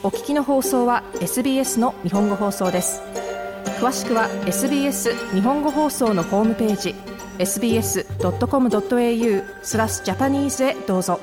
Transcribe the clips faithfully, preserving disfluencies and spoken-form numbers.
お聞きの放送は エスビーエス の日本語放送です。詳しくは エスビーエス 日本語放送のホームページ エスビーエスドットコムドットエーユー スラスジャパニーズへどうぞ。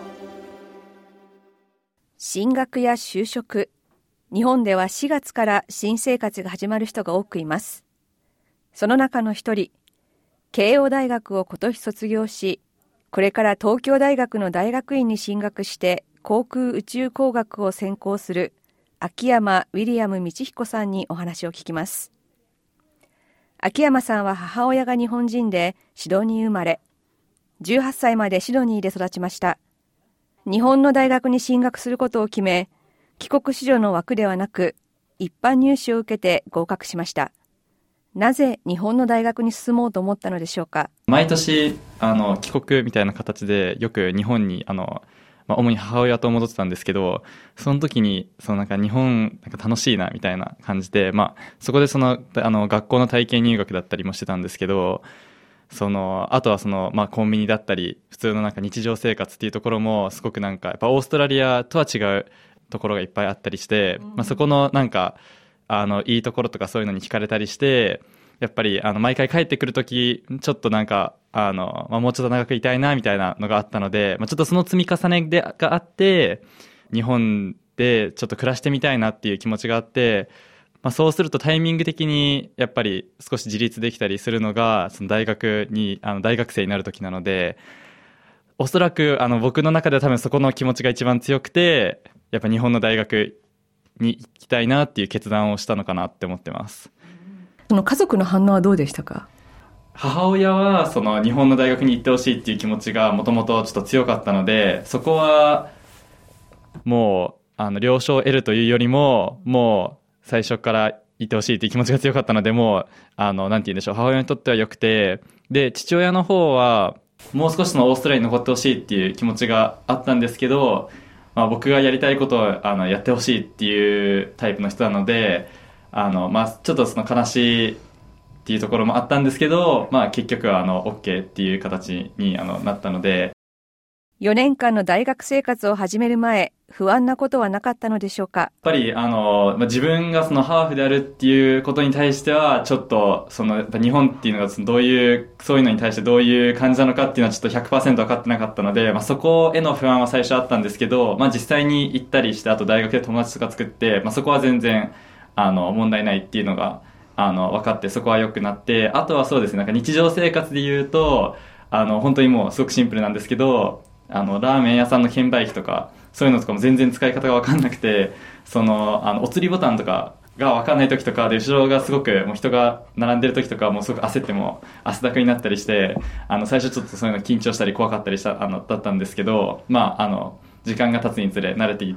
進学や就職、日本ではしがつから新生活が始まる人が多くいます。その中の一人、慶応大学を今年卒業し、これから東京大学の大学院に進学して航空宇宙工学を専攻する秋山ウィリアム道彦さんにお話を聞きます。秋山さんは母親が日本人でシドニー生まれ、じゅうはっさいまでシドニーで育ちました。日本の大学に進学することを決め、帰国子女の枠ではなく一般入試を受けて合格しました。なぜ日本の大学に進もうと思ったのでしょうか。 毎年あの帰国みたいな形でよく日本にあの、まあ、主に母親と戻ってたんですけど、その時にそのなんか日本なんか楽しいなみたいな感じで、まあ、そこでそのあの学校の体験入学だったりもしてたんですけど、そのあとはその、まあ、コンビニだったり普通のなんか日常生活っていうところもすごくなんかやっぱオーストラリアとは違うところがいっぱいあったりして、まあ、そこのなんかあのいいところとかそういうのに惹かれたりして、やっぱりあの毎回帰ってくるときちょっとなんかあの、まあ、もうちょっと長くいたいなみたいなのがあったので、まあ、ちょっとその積み重ねでがあって日本でちょっと暮らしてみたいなっていう気持ちがあって、まあ、そうするとタイミング的にやっぱり少し自立できたりするのがその大学にあの大学生になるときなので、おそらくあの僕の中では多分そこの気持ちが一番強くて、やっぱ日本の大学に行きたいなっていう決断をしたのかなって思ってます。 その家族の反応はどうでしたか。 母親はその日本の大学に行ってほしいっていう気持ちがもともとちょっと強かったので、そこはもうあの了承を得るというよりももう最初から行ってほしいっていう気持ちが強かったので、もうあのなんて言うんでしょう、母親にとっては良くて、で父親の方はもう少しそのオーストラリアに残ってほしいっていう気持ちがあったんですけど、まあ、僕がやりたいことをあのやってほしいっていうタイプの人なので、あの、まあ、ちょっとその悲しいっていうところもあったんですけど、まあ、結局はあの OK っていう形にあのなったので。 よねんかんの大学生活を始める前、不安なことはなかったのでしょうか。 やっぱりあの、まあ、自分がそのハーフであるっていうことに対してはちょっとそのやっぱ日本っていうのがそのどういうそういうのに対してどういう感じなのかっていうのはちょっと ひゃくパーセント 分かってなかったので、まあ、そこへの不安は最初あったんですけど、まあ、実際に行ったりして、あと大学で友達とか作って、まあ、そこは全然あの問題ないっていうのがあの分かって、そこは良くなって、あとはそうですね、なんか日常生活で言うとあの本当にもうすごくシンプルなんですけど、あのラーメン屋さんの券売機とかそういうのとかも全然使い方が分かんなくて、そのあのお釣りボタンとかが分かんない時とかで、後ろがすごくもう人が並んでる時とかもうすごく焦っても汗だくになったりして、あの最初ちょっとそういうの緊張したり怖かったりしたあのだったんですけど、まああの時間が経つにつれ慣れていって、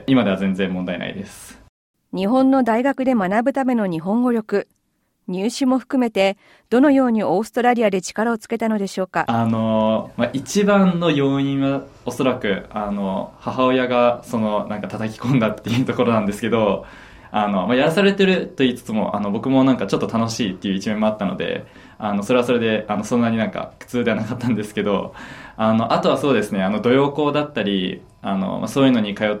今では全然問題ないです。 日本の大学で学ぶための日本語力、入試も含めてどのようにオーストラリアで力をつけたのでしょうか。 あの、まあ、一番の要因はおそらくあの母親がそのなんか叩き込んだっていうところなんですけど、あの、まあ、やらされてると言いつつもあの僕もなんかちょっと楽しいっていう一面もあったので、あのそれはそれであのそんなになんか苦痛ではなかったんですけど、あのあとはそうですね、あの土曜校だったりあの、まあ、そういうのに通って、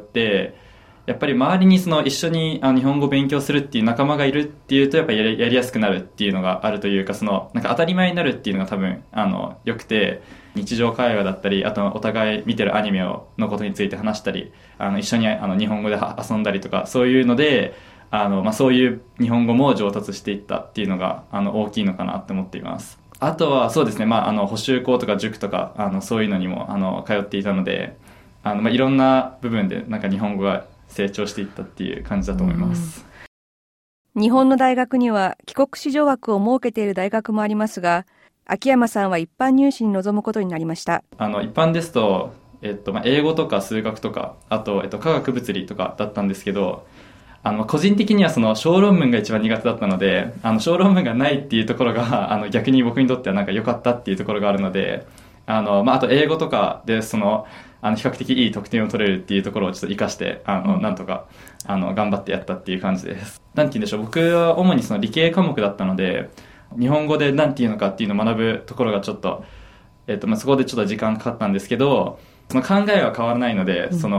やっぱり周りにその一緒にあの日本語を勉強するっていう仲間がいるっていうとやっぱりやり、やりやすくなるっていうのがあるというか、そのなんか当たり前になるっていうのが多分あの良くて、日常会話だったり、あとお互い見てるアニメをのことについて話したり、あの一緒にあの日本語で遊んだりとか、そういうのであの、まあ、そういう日本語も上達していったっていうのがあの大きいのかなって思っています。あとはそうですね、まあ、あの補習校とか塾とかあのそういうのにもあの通っていたので、あの、まあ、いろんな部分でなんか日本語が成長していったっていう感じだと思います。 日本の大学には帰国子女枠を設けている大学もありますが、秋山さんは一般入試に臨むことになりました。 あの一般ですと、えっとまあ、英語とか数学とか、あと、えっと、科学物理とかだったんですけど、あの個人的にはその小論文が一番苦手だったので、あの小論文がないっていうところがあの逆に僕にとってはなんか良かったっていうところがあるので、あの、まあ、あと英語とかでそのあの比較的いい得点を取れるっていうところをちょっと活かしてあのなんとかあの頑張ってやったっていう感じです。なんて言うんでしょう、僕は主にその理系科目だったので、日本語でなんて言うのかっていうのを学ぶところがちょっと、えっとまあ、そこでちょっと時間かかったんですけど、その考えは変わらないので、その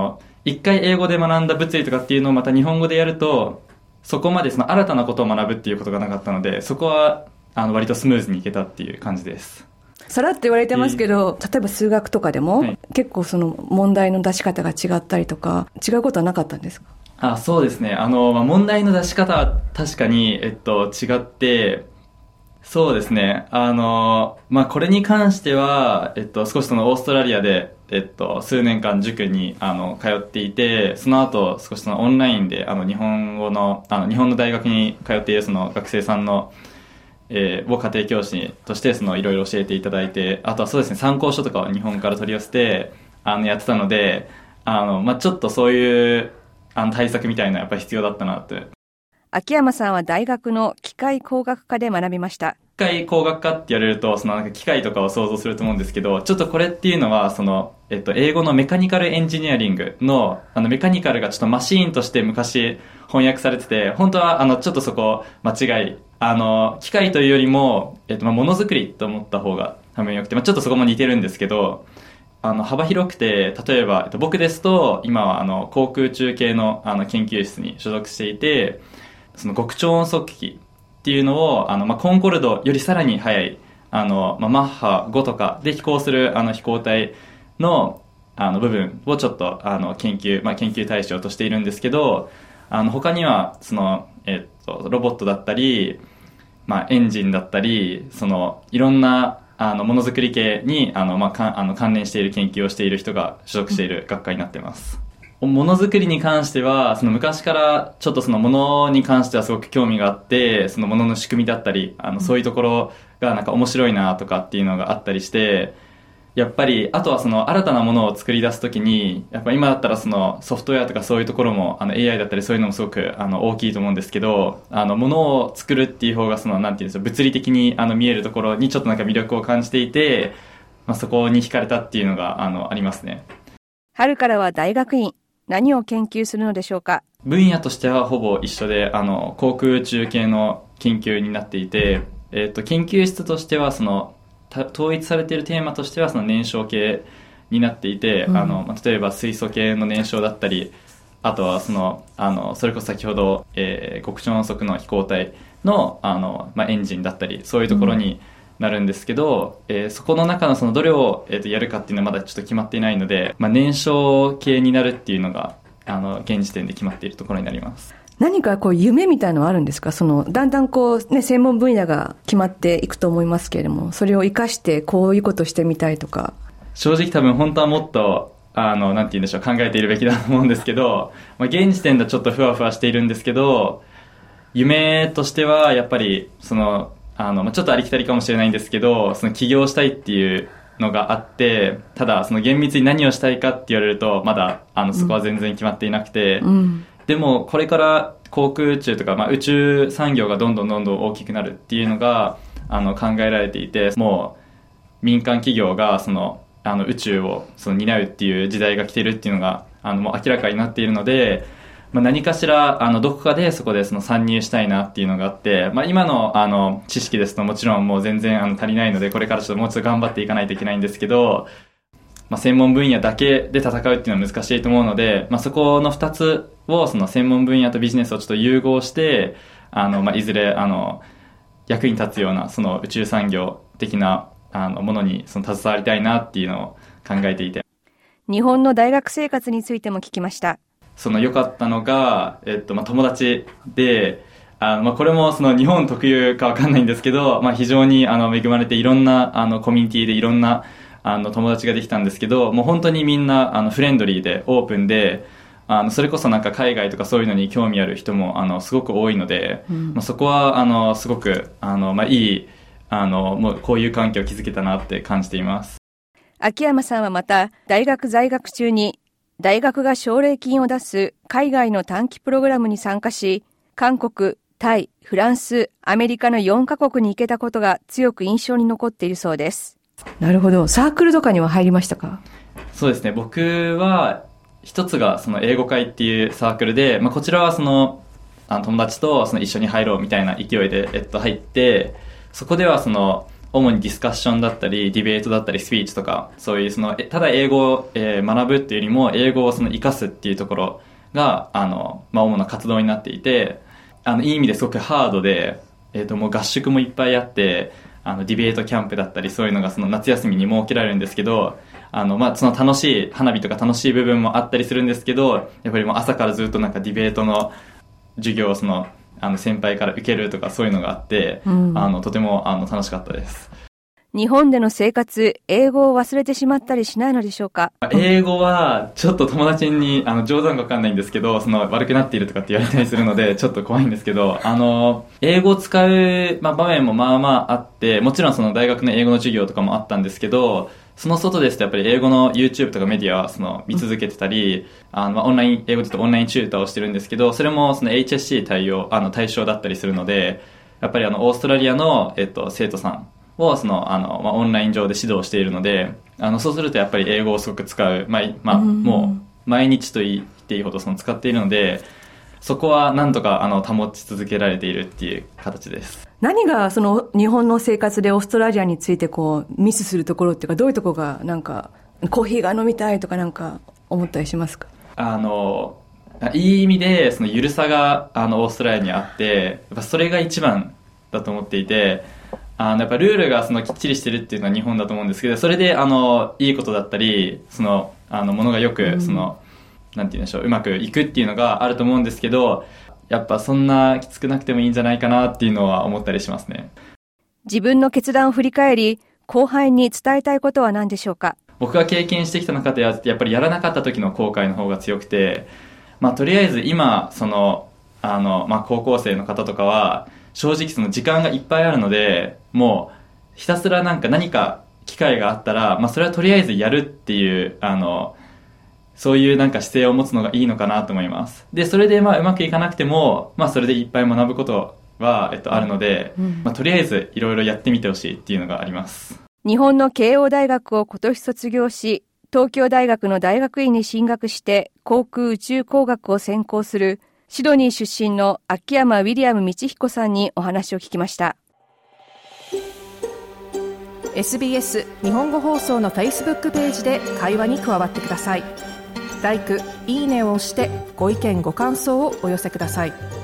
一回英語で学んだ物理とかっていうのをまた日本語でやると、そこまでその新たなことを学ぶっていうことがなかったので、そこはあの割とスムーズにいけたっていう感じです。 さらっと言われてますけど、例えば数学とかでも、はい、結構その問題の出し方が違ったりとか、違うことはなかったんですか？ あ、そうですね。あの、まあ、問題の出し方は確かに、えっと、違って、そうですね。あの、まあ、これに関しては、えっと、少しそのオーストラリアで、えっと、数年間塾に、あの、通っていて、その後、少しそのオンラインで、あの、日本語の、あの、日本の大学に通っているその学生さんの、えー、を家庭教師としてそのいろいろ教えていただいて、あとはそうですね、参考書とかを日本から取り寄せてあのやってたので、あの、まあ、ちょっとそういうあの対策みたいなやっぱり必要だったなって。 秋山さんは大学の機械工学科で学びました。 機械工学科って言われるとそのなんか機械とかを想像すると思うんですけど、ちょっとこれっていうのはその、えっと、英語のメカニカルエンジニアリングの、あのメカニカルがちょっとマシーンとして昔翻訳されてて、本当はあのちょっとそこ間違い、あの機械というよりも、えっと、まあものづくりと思った方が多分よくて、まあ、ちょっとそこも似てるんですけど、あの幅広くて、例えば、えっと、僕ですと今はあの航空宇宙系のあの研究室に所属していて、その極超音速機っていうのをあの、まあ、コンコルドよりさらに速いあの、まあ、マッハごとかで飛行するあの飛行体のあの部分をちょっとあの研究、まあ、研究対象としているんですけど、あの他にはその、えっと、ロボットだったり、まあ、エンジンだったり、そのいろんなあのものづくり系にあの、まあ、かあの関連している研究をしている人が所属している学科になっています。ものづくりに関してはその昔からちょっとそのものに関してはすごく興味があって、そのものの仕組みだったり、あのそういうところがなんか面白いなとかっていうのがあったりして、やっぱりあとはその新たなものを作り出すときに、やっぱ今だったらそのソフトウェアとかそういうところもあの エーアイ だったりそういうのもすごくあの大きいと思うんですけど、あのものを作るっていう方がそのなんていうんですか、物理的にあの見えるところにちょっとなんか魅力を感じていて、まあ、そこに惹かれたっていうのがあのありますね。 春からは大学院、何を研究するのでしょうか？ 分野としてはほぼ一緒で、あの航空宇宙系の研究になっていて、えっと研究室としてはその統一されているテーマとしてはその燃焼系になっていて、うん、あの例えば水素系の燃焼だったり、あとはそのあのそれこそ先ほど、えー、極超音速の飛行体 の, あの、まあ、エンジンだったりそういうところになるんですけど、うんえー、そこの中のそのどれを、えー、とやるかっていうのはまだちょっと決まっていないので、まあ、燃焼系になるっていうのがあの現時点で決まっているところになります。 何かこう夢みたいなのはあるんですか？そのだんだんこう、ね、専門分野が決まっていくと思いますけれども、それを生かしてこういうことしてみたいとか。 正直多分本当はもっとあのなんて言うんでしょう、考えているべきだと思うんですけど、まあ、現時点ではちょっとふわふわしているんですけど、夢としてはやっぱりそのあの、まあ、ちょっとありきたりかもしれないんですけど、その起業したいっていうのがあって、ただその厳密に何をしたいかって言われるとまだあのそこは全然決まっていなくて、うんうんでもこれから航空宇宙とか、まあ、宇宙産業がどんどんどんどん大きくなるっていうのがあの考えられていて、もう民間企業がそのあの宇宙をその担うっていう時代が来ているっていうのがあのもう明らかになっているので、まあ、何かしらあのどこかでそこでその参入したいなっていうのがあって、まあ、今のあの知識ですともちろんもう全然あの足りないので、これからちょっともうちょっと頑張っていかないといけないんですけど、まあ、専門分野だけで戦うっていうのは難しいと思うので、まあ、そこのふたつをその専門分野とビジネスをちょっと融合してあの、まあ、いずれあの役に立つようなその宇宙産業的なあのものにその携わりたいなっていうのを考えていて、 日本の大学生活についても聞きました。 その良かったのが、えっとまあ、友達で、あのまあ、これもその日本特有か分かんないんですけど、まあ、非常にあの恵まれていろんなあのコミュニティでいろんなあの友達ができたんですけど、もう本当にみんなあのフレンドリーでオープンで、あのそれこそなんか海外とかそういうのに興味ある人もあのすごく多いので、うんまあ、そこはあのすごくあの、まあ、いいあのもうこういう環境を築けたなって感じています。 秋山さんはまた大学在学中に大学が奨励金を出す海外の短期プログラムに参加し、韓国、タイ、フランス、アメリカのよんカ国に行けたことが強く印象に残っているそうです。なるほど。サークルとかには入りましたか？ そうですね、僕は一つがその英語会っていうサークルで、まあ、こちらはそのあの友達とその一緒に入ろうみたいな勢いで、えっと、入って、そこではその主にディスカッションだったりディベートだったりスピーチとか、そういうそのただ英語を、えー、学ぶっていうよりも英語をその活かすっていうところがあの、まあ、主な活動になっていて、あのいい意味ですごくハードで、えー、ともう合宿もいっぱいあって、あのディベートキャンプだったりそういうのがその夏休みに設けられるんですけど、あの、まあ、その楽しい花火とか楽しい部分もあったりするんですけど、やっぱりもう朝からずっとなんかディベートの授業をそのあの先輩から受けるとかそういうのがあって、うん、あのとてもあの楽しかったです。 日本での生活、英語を忘れてしまったりしないのでしょうか？ 英語はちょっと友達にあの冗談が分かんないんですけど、その悪くなっているとかって言われたりするのでちょっと怖いんですけど、あの英語を使う、まあ、場面もまあまああって、もちろんその大学の英語の授業とかもあったんですけど、その外ですとやっぱり英語の YouTube とかメディアはその見続けてたり、あのまあオンライン英語で言うとオンラインチューターをしてるんですけど、それもその エイチエスシー 対応あの対象だったりするので、やっぱりあのオーストラリアの、えっと、生徒さんをそのあの、まあ、オンライン上で指導しているので、あのそうするとやっぱり英語をすごく使う、まあまあ、もう毎日と言っていいほどその使っているので、そこはなんとかあの保ち続けられているっていう形です。 何がその日本の生活でオーストラリアについてこうミスするところっていうか、どういうところがなんかコーヒーが飲みたいとかなんか思ったりしますか？ あのいい意味でその緩さがあのオーストラリアにあって、やっぱそれが一番だと思っていて、あのやっぱルールがそのきっちりしてるっていうのは日本だと思うんですけど、それであのいいことだったりそのあのものがよくその、うん、なんて言うんでしょう、うまくいくっていうのがあると思うんですけど、やっぱそんなきつくなくてもいいんじゃないかなっていうのは思ったりしますね。 自分の決断を振り返り後輩に伝えたいことは何でしょうか？ 僕が経験してきた中ではやっぱりやらなかった時の後悔の方が強くて、まあ、とりあえず今そのあの、まあ、高校生の方とかは正直その時間がいっぱいあるので、もうひたすらなんか何か機会があったら、まあ、それはとりあえずやるっていうあのそういうなんか姿勢を持つのがいいのかなと思います。でそれでまあうまくいかなくても、まあ、それでいっぱい学ぶことは、えっと、あるので、うん、まあ、とりあえずいろいろやってみてほしいっていうのがあります。 日本の慶応大学を今年卒業し、東京大学の大学院に進学して航空宇宙工学を専攻するシドニー出身の秋山ウィリアム道彦さんにお話を聞きました。 エスビーエス 日本語放送の Facebook ページで会話に加わってください。ライク、いいねを押してご意見ご感想をお寄せください。